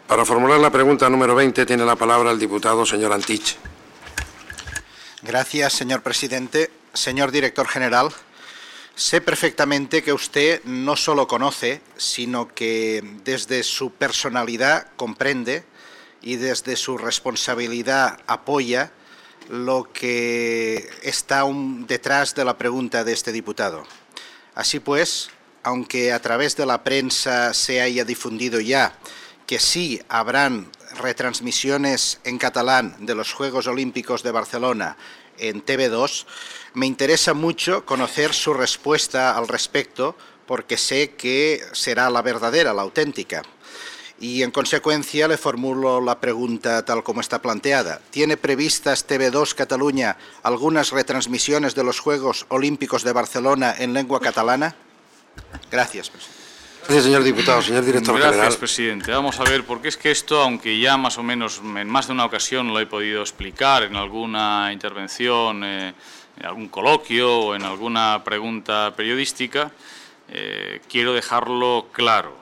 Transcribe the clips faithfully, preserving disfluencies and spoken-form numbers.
Para formular la pregunta número veinte tiene la palabra el diputado señor Antich. Gracias, señor presidente. Señor director general, sé perfectamente que usted no solo conoce, sino que desde su personalidad comprende y desde su responsabilidad apoya lo que está un, detrás de la pregunta de este diputado. Así pues, aunque a través de la prensa se haya difundido ya que sí habrán retransmisiones en catalán de los Juegos Olímpicos de Barcelona en T V dos, me interesa mucho conocer su respuesta al respecto, porque sé que será la verdadera, la auténtica. Y en consecuencia le formulo la pregunta tal como está planteada. ¿Tiene previstas T V dos Cataluña algunas retransmisiones de los Juegos Olímpicos de Barcelona en lengua catalana? Gracias, presidente. Gracias, señor diputado. Señor director Gracias, general. Gracias, presidente. Vamos a ver, porque es que esto, aunque ya más o menos en más de una ocasión lo he podido explicar en alguna intervención, eh, en algún coloquio o en alguna pregunta periodística, eh, quiero dejarlo claro.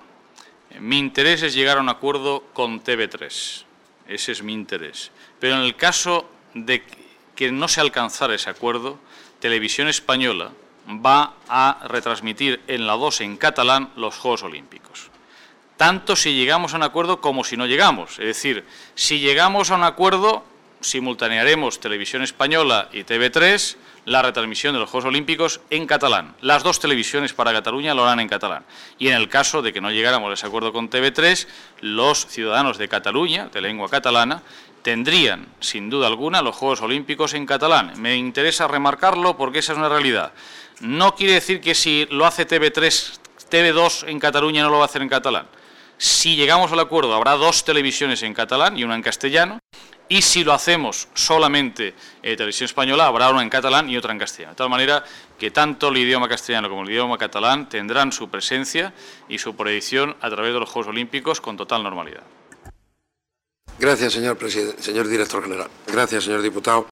Mi interés es llegar a un acuerdo con T V tres. Ese es mi interés. Pero en el caso de que no se alcanzara ese acuerdo, Televisión Española va a retransmitir en la dos en catalán los Juegos Olímpicos. Tanto si llegamos a un acuerdo como si no llegamos. Es decir, si llegamos a un acuerdo, simultanearemos Televisión Española y T V tres la retransmisión de los Juegos Olímpicos en catalán. Las dos televisiones para Cataluña lo harán en catalán. Y en el caso de que no llegáramos a ese acuerdo con T V tres, los ciudadanos de Cataluña, de lengua catalana, tendrían, sin duda alguna, los Juegos Olímpicos en catalán. Me interesa remarcarlo porque esa es una realidad. No quiere decir que si lo hace T V tres, T V dos en Cataluña no lo va a hacer en catalán. Si llegamos al acuerdo, habrá dos televisiones en catalán y una en castellano. Y si lo hacemos solamente eh, Televisión Española, habrá una en catalán y otra en castellano. De tal manera que tanto el idioma castellano como el idioma catalán tendrán su presencia y su proyección a través de los Juegos Olímpicos con total normalidad. Gracias, señor presidente, señor director general. Gracias, señor diputado.